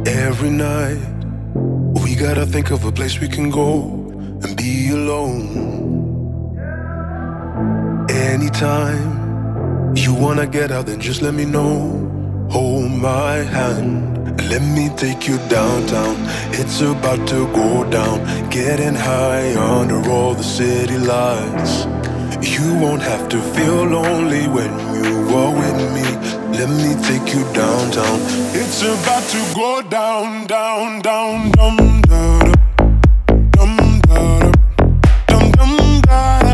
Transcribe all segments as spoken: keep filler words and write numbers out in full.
Every night, we gotta think of a place we can go and be alone. Anytime you wanna get out, then just let me know. Hold my hand and let me take you downtown. It's about to go down, getting high under all the city lights. You won't have to feel lonely when you are with me. Let me take you downtown. It's about to go down, down, down, down, down, down, down, down, down, down.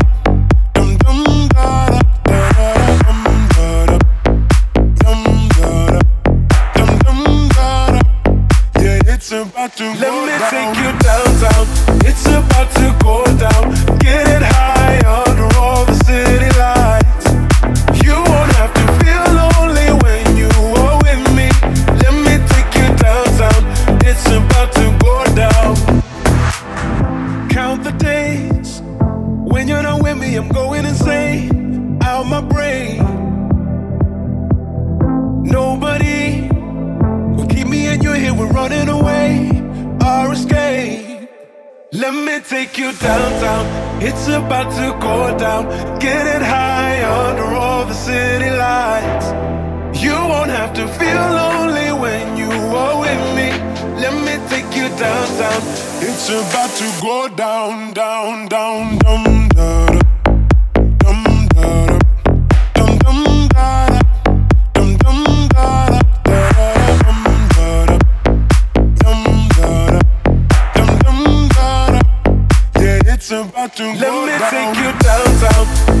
Let me take you downtown. It's about to go down, getting high under all the city lights. You won't have to feel lonely when you are with me. Let me take you downtown. It's about to go down. Count the days when you're not with me. I'm going insane, out my brain. Nobody will keep me and you're here. We're running away. Our escape. Let me take you downtown. It's about to go down, getting high under all the city lights. You won't have to feel lonely when you are with me. Let me take you downtown. It's about to go down, down, down, down, down. Let me take you downtown.